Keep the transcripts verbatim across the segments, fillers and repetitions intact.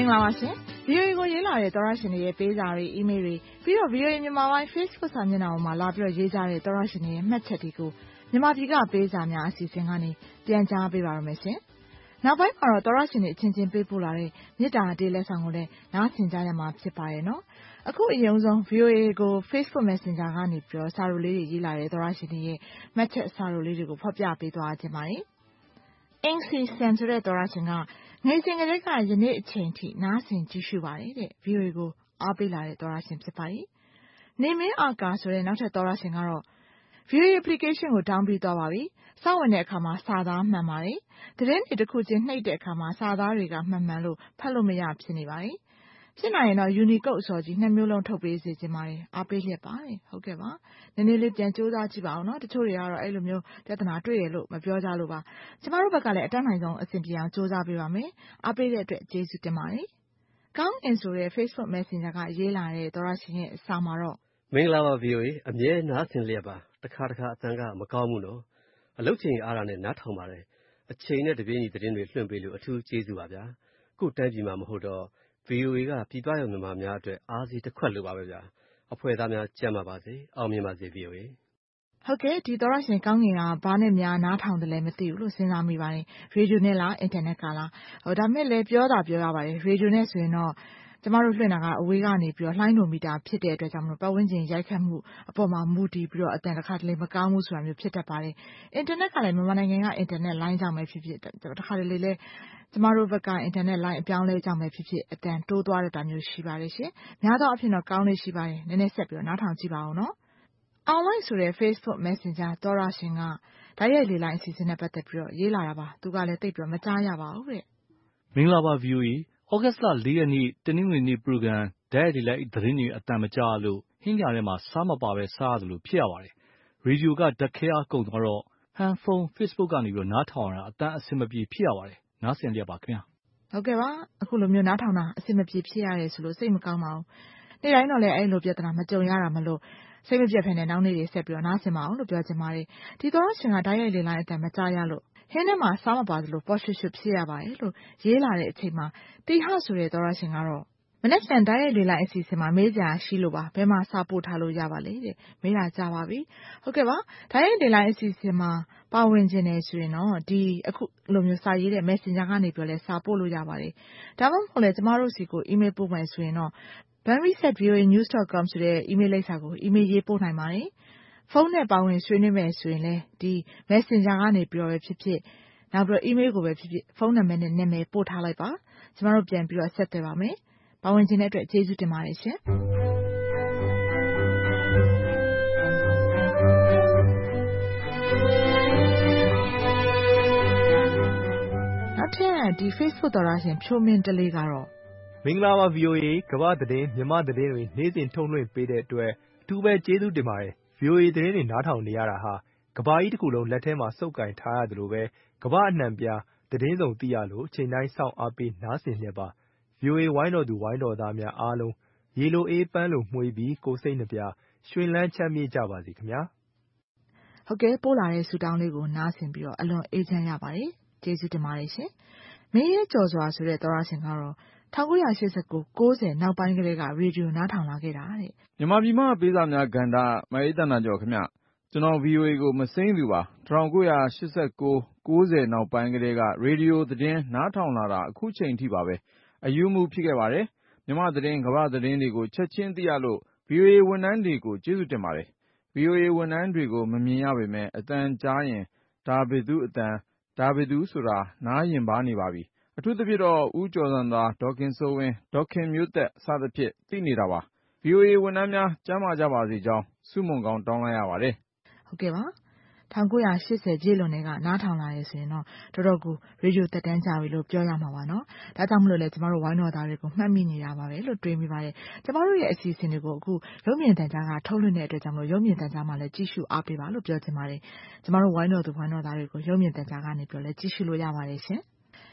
င်္ဂလာပါရှင် ဗီအိုအေ ကိုရေးလာတဲ့သောရရှင်တွေရဲ့ပေးစာတွေ email တွေပြီးတော့ ဗီအိုအေ မြန်မာပိုင်း Facebook စာမျက်နှာပေါ်မှာလာပြီးတော့ရေးကြတဲ့သောရရှင်တွေရဲ့မှတ်ချက်တွေကိုမြန်မာပြည်ကပေးစာများအစီအစဉ်ကနေပြန်ကြားပေးပါရမယ်ရှင်။နောက်ပိုင်းမှာတော့သောရရှင်တွေအချင်းချင်းပေးပို့လာတဲ့မေတ္တာတေးလက်ဆောင်ကိုလည်းနားဆင်ကြရမှာဖြစ်ပါရဲ့နော်။အခုအရင်ဆုံး ဗီအိုအေ ကို Facebook Messenger ကနေပြီးတော့စာရိုလေးတွေရေးလာတဲ့သောရရှင်တွေရဲ့မှတ်ချက်စာရိုလေးတွေကိုဖော်ပြပေးသွားခြင်းပါတယ်။အင်စီဆန်ဆိုတဲ့သောရရှင်ကငယ်စဉ်ကတည်းကယနေ့အချိန်ထိနားဆင်ကြည့်ရှုပါတယ်တဲ့ ဗီအိုအေ ကိုအားပေးလာတဲ့သောရရှင်ဖြစ်ပါတယ်။နေမင်းအာကာဆိုတဲ့နောက်ထပ်သောရရှင်ကတော့ ဗီအိုအေ application ကို down ပြီးသွားပါပြီ။စောင့်ဝင်တဲ့အခါမှာစာသားမှန်ပါတယ်။သတင်းတွေတစ်ခုချင်းနှိပ်တဲ့အခါမှာစာသားတွေကမှန်မှန်လို့ဖတ်လို့မရဖြစ်နေပါတယ်။ဖြစ်နိုင်ရင်တော့ Unicode အစောကြီးနှစ်မျိုးလုံးထုတ်ပေးစေချင်ပါတယ်။အားပေးလျက်ပါတယ်။ဟုတ်ကဲ့ပါ။နည်းနည်းလေးပြန်ကြိုးစားကြည့်ပါအောင်နော်။တချို့တွေကတော့အဲ့လိုမျိုးပြဿနာတွေ့ရလို့မပြောကြလို့ပါ။ကျမတို့ဘက်ကလည်းအတတ်နိုင်ဆုံးအဆင်ပြေအောင်ကြိုးစားပေးပါမယ်။အားပေးတဲ့အတွက်ကျေးဇူးတင်ပါတယ်။ကောင်းအင်ဆိုတဲ့ Facebook Messenger ကရေးလာတဲ့သောရရှင်ရဲ့စာမှာတော့မင်္ဂလာပါ ဗီအိုအေ အမြဲနားဆင်လျက်ပါတခါတခါအတန်းကမကောင်းဘူးနော်အလုပ်ချိန်အားရနဲ့နားထောင်ပါတယ်အချိန်နဲ့တပြေးညီသတင်းတွေလွှင့်ပေးလို့အထူးကျေးဇူးပါဗျာခုတိုင်းပြည်မှာမဟုတ်တော့ ဗီအိုအေ ကပြည်ပရောက်မြန်မာများအတွက်အားစီတစ်ခွက်လိုပါပဲဗျာအဖွဲ့သားများကြံ့ပါပါစေအောင်မြင်ပါစေ ဗီအိုအေဟုတ်ကဲ့ဒီသောရရှင်ကောင်းငင်ကဘာနဲ့များနားထောင်တယ်လဲမသိဘူးလို့စဉ်းစားမိပါတယ်ရေဒီယိုနဲ့လားအင်တာနက်ကလားဟိုဒါမဲ့လည်းပြောတာပြောရပါတယ်ရေဒီယိုနဲ့ဆိုရင်တော့ကျမတို့လွှင့်တာကအဝေးကနေပြီးတော့လှိုင်းနိုမီတာဖြစ်တဲ့အတွက်ကြောင့်မလို့ပတ်ဝန်းကျင်ရိုက်ခတ်မှုအပေါ်မှာမူတည်ပြီးတော့အတန်တစ်ခါတလေမကောင်းဘူးဆိုတာမျိုးဖြစ်တတ်ပါတယ်အင်တာနက်ကလည်းမြန်မာနိုင်ငံကအင်တာနက်လိုင်းကြောင့်ပဲဖြစ်ဖြစ်တစ်ခါတလေလည်းကျမတို့ဘက်ကအင်တာနက်လိုင်းအပြောင်းလဲကြောင့်ပဲဖြစ်ဖြစ်အတန်တိုးသွားတဲ့တာမျိုးရှိပါတယ်ရှင်များသောအားဖြင့်တော့ကောင်းလေးရှိပါတယ်နည်းနည်းဆက်ပြီးတော့နားထောင်ကြည့်ပါဦးနော်online ဆိုတဲ့ Facebook Messenger သောရရှင်ကဓာတ်ရိုက်လေလိုင်းအစီအစဉ်နဲ့ပတ်သက်ပြီးတော့ရေးလာတာပါသူကလည်းသိပ်ပြီးတော့မကြားရပါဘူးတဲ့မင်္ဂလာပါ ဗီအိုအေ ဩဂတ်စ်လ၄ရက်နေ့တနင်္ဂနွေနေ့ program ဓာတ်ရိုက်လေလိုင်းသတင်းတွေအတန်မကြားလို့ဟင်းကြားထဲမှာစားမပါပဲစားရတယ်လို့ဖြစ်ရပါတယ်ရေဒီယိုကဓာတ်ခဲအားကုန်သွားတော့ဟန်ဖုန်း Facebook ကနေပြီးတော့နားထောင်ရတာအတန်အဆင်မပြေဖြစ်ရပါတယ်နားဆင်ရပါခင်ဗျာဟုတ်ကဲ့ပါအခုလိုမျိုးနားထောင်တာအဆင်မပြေဖြစ်ရတယ်ဆိုလို့စိတ်မကောင်းပါဘူးနေ့တိုင်းတော့လည်းအဲ့လိုပြဿနာမကြုံရတာမလို့စိတ်မပြတ်ဖ ೇನೆ နောက်နေ့တွေဆက်ပြီးတော့နားဆင်ပါအောင်လို့ပြောချင်ပါတယ်ဒီသောရရှင်ကဓာတ်ရိုက်လေလိုင်းအတန်မကြားရလို့ဟင်းထဲမှာစားမပါသလိုပေါ်ရွှွှွှဖြစ်ရပါတယ်လို့ရေးလာတဲ့အချိန်မှာတီဟဆိုတဲ့သောရရှင်ကတော့မနေ့ကဓာတ်ရိုက်လေလိုင်းအစီအစဉ်မှာမေးကြရှိလို့ပါဘယ်မှာစာပို့ထားလို့ရပါလဲတဲ့မေးတာကြပါပြီဟုတ်ကဲ့ပါဓာတ်ရိုက်လေလိုင်းအစီအစဉ်မှာပါဝင်ခြင်းနေဆိုရင်တော့ဒီအခုလိုမျိုးစာရေးတဲ့ Messenger ကနေပြောလဲစာပို့လို့ရပါတယ်ဒါမှမဟုတ်လဲကျမတို့စီကို email ပို့မယ်ဆိုရင်တော့banris at v o a news dot com ဆိုတဲ့ email လိပ်စာကို email ရေးပို့နိုင်ပါတယ်ဖုန်းနဲ့ပါဝင်ဆွေးနွေးမယ်ဆိုရင်လည်းဒီ Messenger ကနေပြီးတော့ပဲဖြစ်ဖြစ်နောက်ပြီးတော့ email ကိုပဲဖြစ်ဖြစ်ဖုန်းနံပါတ်နဲ့နာမည်ပို့ထားလိုက်ပါကျမတို့ပြန်ပြီးတော့ဆက်သွယ်ပါမယ်ပါဝင်ခြင်းတဲ့အတွက်ကျေးဇူးတင်ပါတယ်ရှင်နောက်ထပ်ဒီ Facebook သောရရှင်ဖြိုးမင်းတလေးကတော့မင်္ဂလာပါ ဗီအိုအေ ကမ္ဘာသတင်းမြန်မာသတင်းတွေနေ့စဉ်ထုတ်လွှင့်ပေးတဲ့အတွက်အထူးပဲကျေးဇူးတင်ပါတယ် ဗီအိုအေ သတင်းတွေနားထောင်နေရတာဟာကမ္ဘာကြီးတစ်ခုလုံးလက်ထဲမှာစုပ်ကိုင်ထားရတယ်လို့ပဲကမ္ဘာအနှံ့ပြားသတင်းစုံသိရလို့ချိန်တိုင်းစောင့်အားပေးနားဆင်လျက်ပါ ဗီအိုအေ ဝိုင်းတော်သူဝိုင်းတော်သားများအားလုံးရေလိုအေးပန်းလိုမှွေးပြီးကိုယ်စိတ်နှပြရွှင်လန်းချမ်းမြေ့ကြပါစေခင်ဗျာဟုတ်ကဲ့ပို့လာတဲ့ဆုတောင်းလေးကိုနားဆင်ပြီးတော့အလွန်အေးချမ်းရပါတယ်ကျေးဇူးတင်ပါတယ်ရှင်မင်းရဲ့ကြော်စွာဆိုတဲ့သောရရှင်ကတော့၁၉၈၉ ၉၀နောက်ပိုင်းကလေးကရေဒီယိုနားထောင်လာခဲ့တာတဲ့မြန်မာပြည်မှာပေးစာများကဏ္ဍမအေးတနာကျော်ခင်ဗျကျွန်တော် ဗီအိုအေ ကိုမစိမ့်သူပါ၁၉၈၉ ၉၀နောက်ပိုင်းကလေးကရေဒီယိုသတင်းနားထောင်လာတာအခုချိန်ထိပါပဲအယူမှုဖြစ်ခဲ့ပါတယ်မြန်မာသတင်းကမ္ဘာသတင်းတွေကိုချက်ချင်းသိရလို့ ဗီအိုအေ ဝန်ထမ်းတွေကိုကျေးဇူးတင်ပါတယ် ဗီအိုအေ ဝန်ထမ်းတွေကိုမမြင်ရပေမဲ့အသံကြားရင်ဒါဘယ်သူအသံဒါဘယ်သူဆိုတာနားရင်ပါနေပါပြီအထူးသဖြင့်တော့ဦးကျော်ဇံသာဒေါက်ခင်စိုးဝင်းဒေါက်ခင်မျိုးသက်စသဖြင့်သိနေတာပါ ဗီအိုအေ ဝန်ထမ်းများကျန်းမာကြပါစေကြောင်းဆုမွန်ကောင်းတောင်းလိုက်ရပါတယ်ဟုတ်ကဲ့ပါ၁၉၈၀ပြည့်လွန်တွေကနားထောင်လာရဆိုရင်တော့တော်တော်ကိုရေဒီယိုသက်တမ်းကြာပြီလို့ပြောရမှာပါနော်ဒါကြောင့်မလို့လဲကျမတို့ဝိုင်းတော်သားတွေကိုမှတ်မိနေတာပါပဲလို့တွေးမိပါတယ်ကျမတို့ရဲ့အစီအစဉ်တွေကိုအခုရုပ်မြင်သံကြားကထုတ်လွှင့်တဲ့အတွက်ကြောင့်မလို့ရုပ်မြင်သံကြားမှာလည်းကြည့်ရှုအားပေးပါလို့ပြောချင်ပါတယ်ကျမတို့ဝိုင်းတော်သူဝိုင်းတော်သားတွေကိုရုပ်မြင်သံကြားကနေပြောလဲကြည့်ရှုလို့ရပါတယ်ရှင်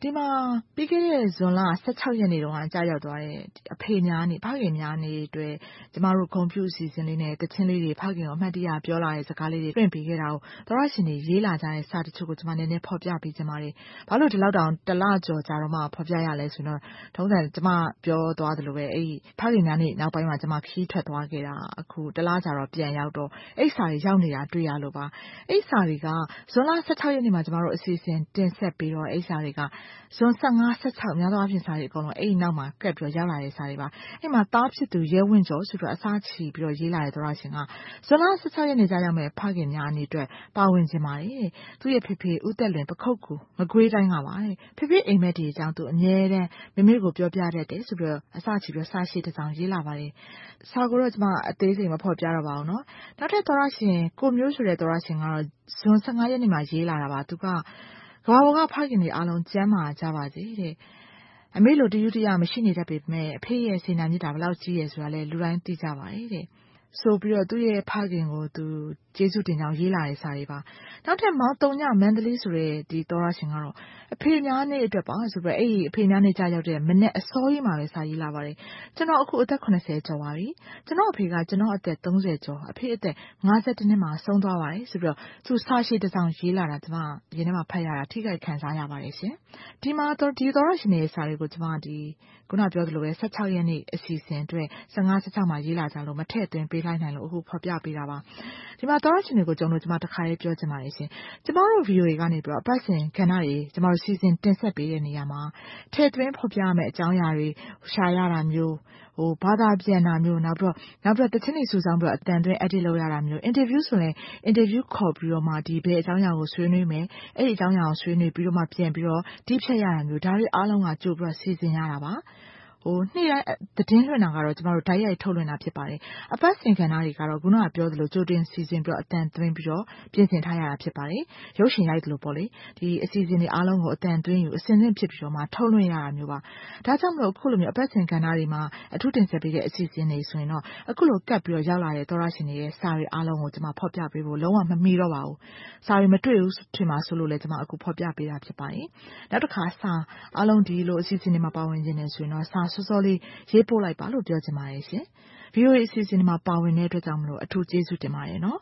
ဒီမှာပြီးခဲ့တဲ့ဇွန်လဆယ့်ခြောက်ရက်နေ့တုန်းကကြာရောက်သွားတဲ့အဖေများနေဖခင်များနေအတွက်ကျမတို့ကွန်ပျူတာစီစဉ်လေးနဲ့တချင်းလေးတွေဖခင်ကိုအမှတ်တရပြောလာတဲ့စကားလေးတွေပြင်ပေးခဲ့တာကိုသောရရှင်တွေရေးလာကြတဲ့စာတချို့ကိုကျမနည်းနည်းဖော်ပြပေးချင်ပါတယ်။ဘာလို့ဒီလောက်တောင်တစ်လကျော်ကြာတော့မှဖော်ပြရလဲဆိုတော့ထုံးစံကျမပြောသွားသလိုပဲအဲ့ဖခင်များနေနောက်ပိုင်းမှာကျမခီးထွက်သွားခဲ့တာအခုတစ်လကြာတော့ပြန်ရောက်တော့အဲ့စာတွေရောက်နေတာတွေ့ရလို့ပါ။အဲ့စာတွေကဇွန်လဆယ့်ခြောက်ရက်နေ့မှာကျမတို့အစီအစဉ်တင်ဆက်ပြီးတော့အဲ့စာတွေကဇွန်ဆယ့်ငါး ဆယ့်ခြောက်များသောအားဖြင့်စာတွေအကုန်လုံးအဲ့ဒီနောက်မှာကပ်ပြီးတော့ရောက်လာတဲ့စာတွေပါအဲ့မှာသားဖြစ်သူရဲဝင်းကျော်ဆိုတော့အစားချီပြီးတော့ရေးလာတဲ့သောရရှင်ကဇွန်လဆယ့်ခြောက်ရက်နေ့ကြာရောက်မဲ့ဖခင်များအနေအတွက်ပါဝင်ခြင်းပါတယ်သူ့ရဲ့ဖေဖေဦးသက်လွင်ပခုတ်ကူမကွေးတိုင်းကပါတဲ့ဖေဖေအိမ်မက်ဒီအကြောင်းသူအမြဲတမ်းမိမိကိုပြောပြတတ်တယ်ဆိုပြီးတော့အစားချီပြီးတော့စာရှိတစ်စောင်ရေးလာပါတယ်စာကိုတော့ကျွန်မအသေးစိတ်မဖော်ပြတော့ပါဘူးเนาะနောက်ထပ်သောရရှင်ကိုမျိုးဆိုတဲ့သောရရှင်ကတော့ဇွန်ဆယ့်ငါးရက်နေ့မှာရေးလာတာပါသူကကဘာပေါ်ကဖခင်တွေအားလုံးကျမ်းမာကြပါစေတဲ့အမေလိုတယူတရမရှိနေတတ်ပေမဲ့အဖေရဲ့စေနာမြစ်တာဘလောက်ကြီးရဲဆိုတာလဲလူတိုင်းသိကြပါတယ်တဲ့ဆိုပြီးတော့သူ့ရဲ့ဖခင်ကိုသူကျေးဇူးတင်ကြောင်းရေးလာတဲ့စာတွေပါနောက်ထပ်မောင်တုံညမန္တလေးဆိုတဲ့ဒီသောရရှင်ကတော့အဖေများနေ့အတွက်ပါဆိုပြီးအဲ့ဒီအဖေများနေ့ကြာရောက်တဲ့မနေ့အစောကြီးမှာပဲစာရေးလာပါတယ်ကျွန်တော်အခုအသက်ခုနှစ်ဆယ်ကျော်ပါပြီကျွန်တော်အဖေကကျွန်တော်အသက်သုံးဆယ်ကျော်အဖေအသက်ငါးဆယ်နှစ်မှာဆုံးသွားပါတယ်ဆိုပြီးတော့သူစာရှိတစ်စောင်ရေးလာတာကျွန်မရင်းထဲမှာဖတ်ရတာထိခိုက်ခံစားရပါတယ်ရှင်ဒီမှာတော့ဒီသောရရှင်ရဲ့စာတွေကိုကျွန်မဒီခုနပြောသလိုပဲဆယ့်ခြောက်ရက်နေ့အစီအစဉ်အတွက်ဆယ့်ငါး ဆယ့်ခြောက်မှာရေးလာကြလို့မထည့်သွင်းပေးလိုက်နိုင်လို့အခုဖော်ပြပေးတာပါဒီမှာသောရရှင်တွေကိုကျွန်တော်ကျွန်မတစ်ခါလေးပြောချင်ပါတယ်ရှင်ကျွန်တော်တို့ ဗီအိုအေ ကနေပြီးတော့အပတ်စဉ်ကဏ္ဍတွေကျွန်တော်တို့စီစဉ်တင်ဆက်ပေးတဲ့နေရာမှာထည့်သွင်းဖော်ပြရမယ့်အကြောင်းအရာတွေရှာရတာမျိုးဟိုဘာသာပြန်တာမျိုးနောက်ပြီးတော့နောက်ပြီးတော့တချင်းတွေစူဆောင်းပြီးတော့အတန်သွင်း edit လုပ်ရတာမျိုး interview ဆိုရင် interview ခေါ်ပြီးတော့မှဒီဘယ်အကြောင်းအရာကိုဆွေးနွေးမယ်အဲ့ဒီအကြောင်းအရာကိုဆွေးနွေးပြီးတော့မှပြန်ပြီးတော့တိဖြတ်ရတာမျိုးဒါတွေအားလုံးကကြိုပြီးတော့စီစဉ်ရတာပါဟိုနေ့တိုင်းသတင်းလွှင့်တာကတော့ကျမတို့ဓာတ်ရိုက်ထုတ်လွှင့်တာဖြစ်ပါတယ်အပတ်စဉ်ကဏ္ဍတွေကတော့ခုနကပြောသလိုကြိုတင်စီစဉ်ပြီးတော့အတန်သွင်းပြီးတော့ပြင်ဆင်ထားရတာဖြစ်ပါတယ်ရုပ်ရှင်ရိုက်သလိုပေါ့လေဒီအစီအစဉ်တွေအားလုံးကိုအတန်သွင်းယူအစင်သင့်ဖြစ်ပြီးတော့မှထုတ်လွှင့်ရတာမျိုးပါဒါကြောင့်မလို့အခုလိုမျိုးအပတ်စဉ်ကဏ္ဍတွေမှာအထူးတင်ဆက်ပေးတဲ့အစီအစဉ်တွေဆိုရင်တော့အခုလိုကပ်ပြီးတော့ရောက်လာတဲ့သောရရှင်တွေရဲ့စာတွေအားလုံးကိုကျမဖော်ပြပေးဖို့လုံးဝမမီတော့ပါဘူးစာတွေမတွေ့ဘူးထင်ပါဆိုလို့လည်းကျမအခုဖော်ပြပေးတာဖြစ်ပါတယ်နောက်တစ်ခါစာအားလုံးဒီလိုအစီအစဉ်တွေမှာပါဝင်ခြင်းနေဆိုရင်တော့စာစောစောလေးရေးပို့လိုက်ပါလို့ပြောချင်ပါတယ်ရှင် ဗီအိုအေ အစီအစဉ်တွေမှာပါဝင်တဲ့အတွက်ကြောင့်မလို့အထူးကျေးဇူးတင်ပါတယ်နော်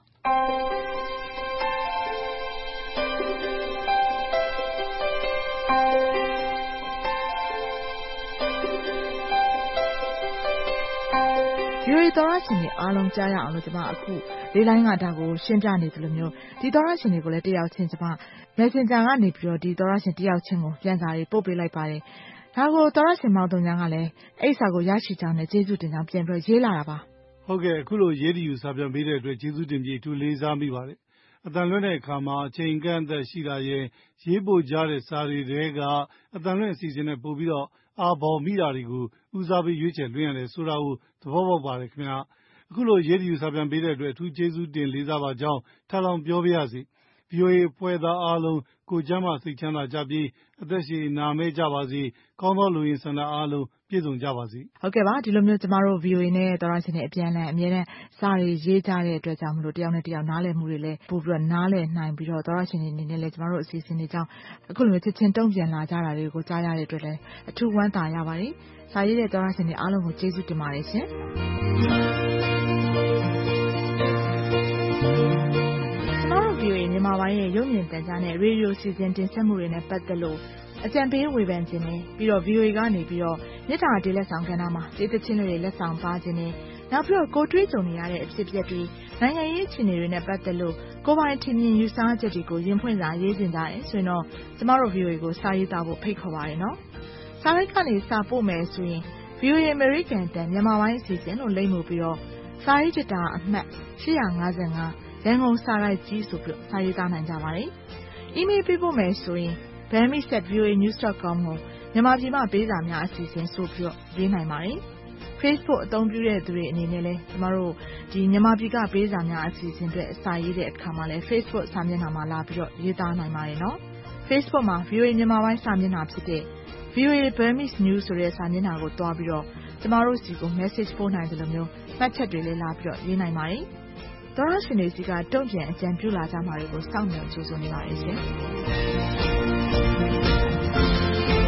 ဗီအိုအေ သောရရှင်တွေအားလုံးကြားရအောင်လို့ကျွန်မအခုလေးလိုင်းကဒါကိုရှင်းပြနေသလိုမျိုးဒီသောရရှင်တွေကိုလည်းတယောက်ချင်းကျွန်မ Messenger ကနေပြီးတော့ဒီသောရရှင်တယောက်ချင်းကိုပြန်စာတွေပို့ပေးလိုက်ပါတယ်ဒါကိုသောရရှင်မောင်တုံညာကလည်းအဲ့စာကိုရရှိကြောင်းနဲ့ကျေးဇူးတင်ကြောင်းပြန်ပြီးရေးလာတာပါဟုတ်ကဲ့အခုလိုရေးတီယူစာပြန်ပေးတဲ့အတွက်ကျေးဇူးတင်ပြီးအထူးလေးစားမိပါတယ်အတန်လွင့်တဲ့အခါမှာအချိန်ကန့်အသက်ရှိတာရဲ့ရေးပို့ကြတဲ့စာတွေတဲကအတန်လွင့်အစီအစဉ်နဲ့ပို့ပြီးတော့အာဘော်မိတာတွေကိုဦးစားပေးရွေးချယ်လွှင့်ရတယ်ဆိုတာကိုသဘောပေါက်ပါတယ်ခင်ဗျာအခုလိုရေးတီယူစာပြန်ပေးတဲ့အတွက်အထူးကျေးဇူးတင်လေးစားပါကြောင်းထပ်လောင်းပြောပြရစီ ဗီအိုအေ ဖွဲ့သားအားလုံးကိုကျမ်းမာစိတ်ချမ်းသာကြပြီးအသက်ရှည်နာမဲကြပါစေကောင်းသောလူရင်းဆန္ဒအားလုံးပြည့်စုံကြပါစေဟုတ်ကဲ့ပါဒီလိုမျိုးကျမတို့ ဗီအိုအေ နဲ့သောရရှင်တွေအပြန်အလှန်အမြဲတမ်းစာတွေရေးကြတဲ့အတွက်ကြောင့်မလို့တယောက်နဲ့တယောက်နားလည်မှုတွေလည်းပို့ပြီးတော့နားလည်နိုင်ပြီးတော့သောရရှင်တွေအနေနဲ့လည်းကျမတို့အစီအစဉ်တွေကြောင့်အခုလိုမျိုးချက်ချင်းတုံ့ပြန်လာကြတာတွေကိုကြားရတဲ့အတွက်လည်းအထူးဝမ်းသာရပါတယ်စာရေးတဲ့သောရရှင်တွေအားလုံးကိုကျေးဇူးတင်ပါတယ်ရှင်ဗီအိုအေ မြန်မာပိုင်းရဲ့ရုပ်မြင်သံကြားနဲ့ရေဒီယိုစီစဉ်တင်ဆက်မှုတွေနဲ့ပတ်သက်လို့အကြံပေးဝေဖန်ခြင်းနဲ့ပြီးတော့ ဗီအိုအေ ကနေပြီးတော့မြစ်တာတေးလက်ဆောင်ကဏ္ဍမှာတေးသချင်းတွေလက်ဆောင်ပါခြင်းနဲ့နောက်ပြီးတော့ကိုတွေးကြုံနေရတဲ့အဖြစ်အပျက်တွေနိုင်ငံရေးအခြေအနေတွေနဲ့ပတ်သက်လို့ကိုပိုင်ထင်မြင်ယူဆချက်တွေကိုရင်ဖွင့်စာရေးတင်ကြတယ်ဆိုရင်တော့ကျမတို့ ဗီအိုအေ ကိုစာရေးသားဖို့ဖိတ်ခေါ်ပါတယ်နော်စာရိုက်ကနေစာပို့မယ်ဆိုရင် ဗီအိုအေ American တန်မြန်မာပိုင်းအစီအစဉ်လို့လိမ့်မှုပြီးတော့စာရေးတတာအမှတ်ရှစ်ငါးငါးရန်ကုန်စာရိုက်ကြီးဆိုပြီးစာရေးသားနိုင်ကြပါတယ်။ email ပေးဖို့မယ်ဆိုရင် burmese at v o a news dot com ကိုမြန်မာပြည်မှာပေးစာများအစီအစဉ်ဆိုပြီးတော့ရေးနိုင်ပါတယ်။ Facebook အသုံးပြုတဲ့သူတွေအနေနဲ့လည်းကျမတို့ဒီမြန်မာပြည်ကပေးစာများအစီအစဉ်အတွက်စာရေးတဲ့အခါမှာလည်း Facebook စာမျက်နှာမှာလာပြီးတော့ရေးသားနိုင်ပါတယ်နော်။ Facebook မှာ ဗီအိုအေ မြန်မာပိုင်းစာမျက်နှာဖြစ်တဲ့ ဗီအိုအေ Burmese News ဆိုတဲ့စာမျက်နှာကိုတွားပြီးတော့ကျမတို့စီကို message ပို့နိုင်တယ်လို့မျိုးမှတ်ချက်တွေလည်းလာပြီးတော့ရေးနိုင်ပါတယ်။သောရရှင်တွေစီကတုံ့ပြန်အကြံပြုလာကြမှာတွေကိုစောင့်မျှော်ကြိုးဆိုနေပါတယ်ရှင်။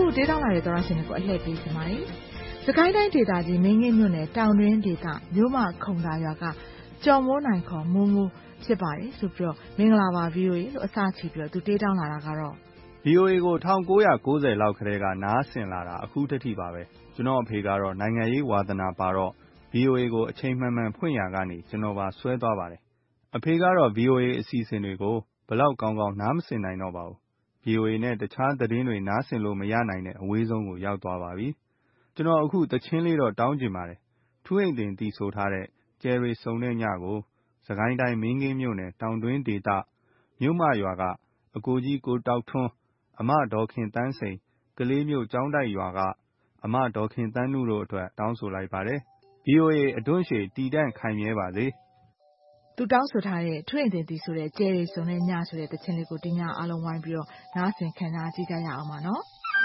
ဒေးတောင်းလာတဲ့သောရရှင်တွေကိုအလှည့်ပေးစင်ပါတယ်။စကိုင်းတိုင်းဒေသကြီးမင်းငင်းမြို့နယ်တောင်တွင်းဒေသမြို့မခုံသာရွာကကျော်မိုးနိုင်ခေါ်မူမူဖြစ်ပါတယ်ဆိုပြီးတော့မင်္ဂလာပါ ဗီအိုအေ လို့အစချီပြီးတော့သူတေးတောင်းလာတာကတော့ဗီအိုအေ ကို၁၉၉၀လောက်ကတည်းကနားဆင်လာတာအခုတထိပါပဲကျွန်တော်အဖေကတော့နိုင်ငံရေးဝါသနာပါတော့ ဗီအိုအေ ကိုအချိန်မှန်မှန်ဖွင့်ရကနေကျွန်တော်ပါဆွဲသွားပါတယ်အဖေကတော့ ဗီအိုအေ အစီအစဉ်တွေကိုဘလောက်ကောင်းကောင်းနားမဆင်နိုင်တော့ပါဘူး ဗီအိုအေ နဲ့တခြားသတင်းတွေနားဆင်လို့မရနိုင်တဲ့အဝေးဆုံးကိုရောက်သွားပါပြီကျွန်တော်အခုသချင်းလေးတော့တောင်းချင်ပါတယ်ထူးအိမ်တင်တည်ဆိုထားတဲ့ကျယ်ရီစုံတဲ့ညကိုစကိုင်းတိုင်းမင်းကင်းမြို့နယ်တောင်တွင်းဒေသမြို့မရွာကအကိုကြီးကိုတောက်ထွန်းအမဒေါ်ခင်တန်းစိန်ကလေးမျိုးကျောင်းတိုက်ရွာကအမဒေါ်ခင်တန်းနုတို့အတွက်တောင်းဆိုလိုက်ပါတယ် ဗီအိုအေ အတွန်းရှည်တည်တံ့ခိုင်မြဲပါစေသူတောင်းဆိုထားတဲ့ထွင့်တင်တည်ဆိုတဲ့ကျယ်ရီစုံတဲ့ညဆိုတဲ့တခြင်းလေးကိုဒီညအားလုံးဝိုင်းပြီးတော့နားဆင်ခံစားကြည့်ကြရအောင်ပါနော်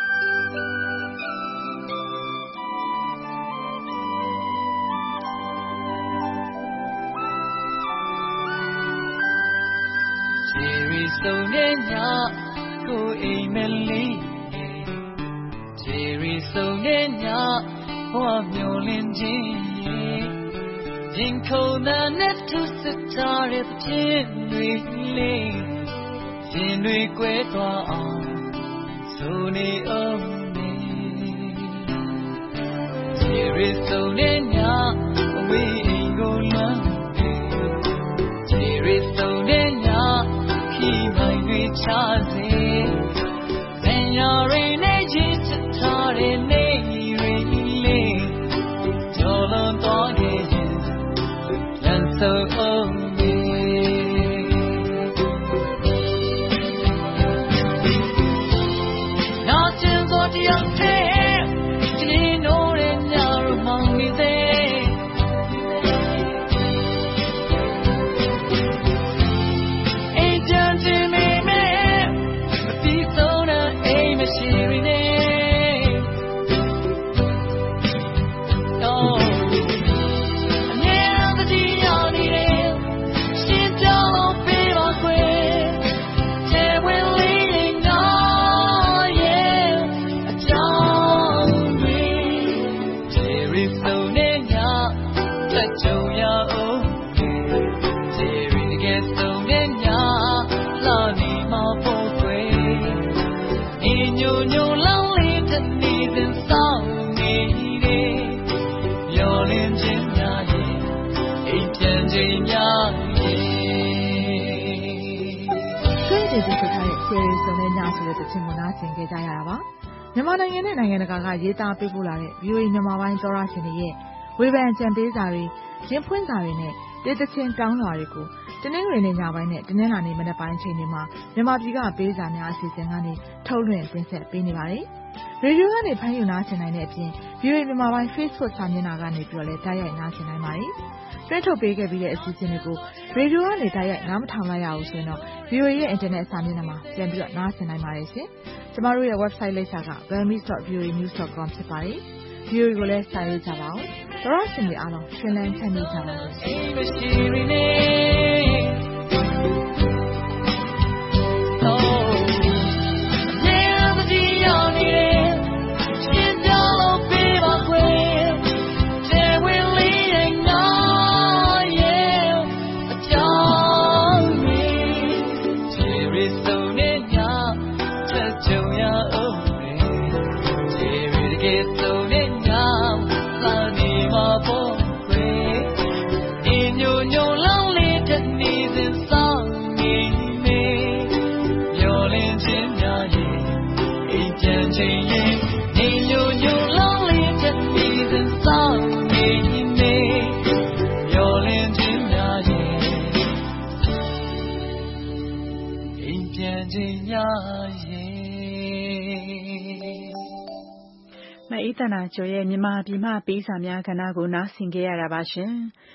ကျယ်ရီစုံတဲ့ညကိုအိမ်မလေးကျယ်ရီစုံတဲ့ညဘဝမျောလင်းခြင်းရင်ခုန်တဲ့နဲ့သူစစ်ထားတဲ့ပြင်းတွေလေးရင်တွေကွဲသွားအောင်ဆိုနေအောင်နေကျယ်ရီစုံတဲ့ညအဝေးအိမ်ကိုလမ်းကျယ်ရီစုံတဲ့ညခီးမိုင်းတွေချစေပညာရင်းနဲ့ရစ်ထားတဲ့နေရီလေးကြော်လွန်သွားခဲ့ရင်So oh me Not just what you say you know in your among me say Ain't done to me man but these on a aim sharing it Ohဆိုတဲ့တခြင်းကိုနားဆင်ကြကြရတာပါမြန်မာနိုင်ငံနဲ့နိုင်ငံတကာကရေးသားပေးပို့လာတဲ့ ဗီအိုအေ မြန်မာပိုင်းသောရရှင်တွေရဲ့ဝေဖန်ကြံပေးစာတွေရင်ဖွင့်စာတွေနဲ့တေးသချင်းတောင်းလွှာတွေကိုတနင်္ဂနွေနေ့ညပိုင်းနဲ့တနင်္လာနေ့မနက်ပိုင်းချိန်တွေမှာမြန်မာပြည်ကပေးစာများအစီအစဉ်ကနေထုတ်လွှင့်တင်ဆက်ပေးနေပါတယ်ရေဒီယိုကနေဖမ်းယူနားဆင်နိုင်တဲ့အပြင် ဗီအိုအေ မြန်မာပိုင်း Facebook စာမျက်နှာကနေပြီးတော့လည်းတိုက်ရိုက်နားဆင်နိုင်ပါတယ်တွဲထုတ်ပေးခဲ့ပြီးတဲ့အစီအစဉ်တွေကိုရေဒီယိုကနေတိုက်ရိုက်နားမထောင်လိုက်ရဘူးဆိုရင်တော့ ဗီအိုအေ ရဲ့ Internet စာမျက်နှာမှာပြန်ပြီးတော့နားဆင်နိုင်ပါတယ်ရှင်။ကျမတို့ရဲ့ website လိပ်စာက burmese dot v o a news dot com ဖြစ်ပါတယ်။ ဗီအိုအေ ကိုလည်းစာရေးကြပါဦး။သောရရှင်တွေအားလုံးရှင်လန်းချမ်းမြေ့ကြပါစေမအေးသန္တာကျော်ရဲ့မြန်မာပြည်မှပေးစာများကဏ္ဍကိုနားဆင်ကြရတာပါရှင်